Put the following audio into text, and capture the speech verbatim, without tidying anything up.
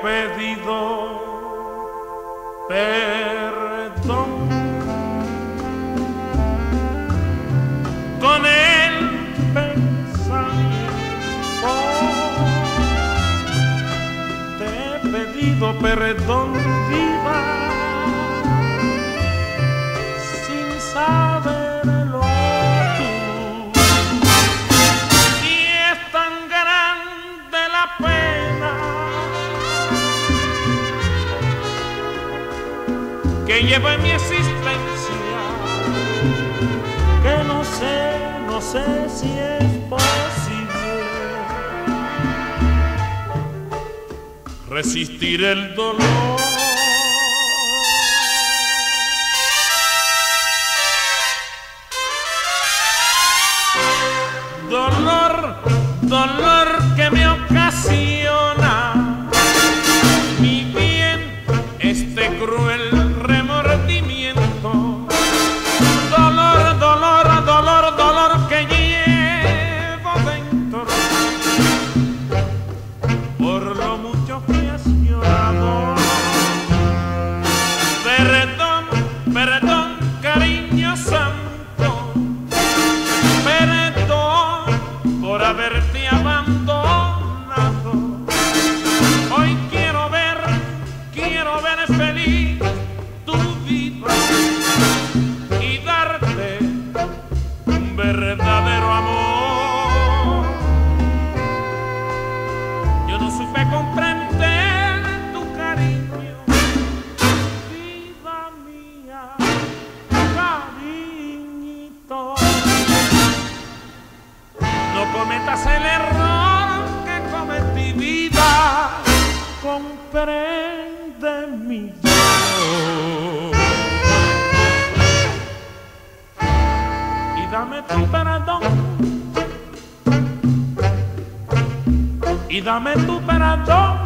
pedido perdón. Con el pensamiento te he pedido perdón, vida, sin saberlo tú. Y es tan grande la pena que llevo en mi existencia, que no sé, no sé si es posible resistir el dolor. Dolor, dolor que me ocasiona mi bien este cruel remordimiento. Dolor, dolor, dolor, dolor que llevo dentro por lo mucho que has llorado. Perdón, perdón, cariño santo, perdón por haberte abandonado. Hoy quiero ver, quiero ver feliz tu vida y darte un verdadero amor. Yo no supe comprender tu cariño, vida mía, cariñito. No cometas el error que cometí, vida, comprende mi dolor. Y dame tu perdón, y dame tu perdón.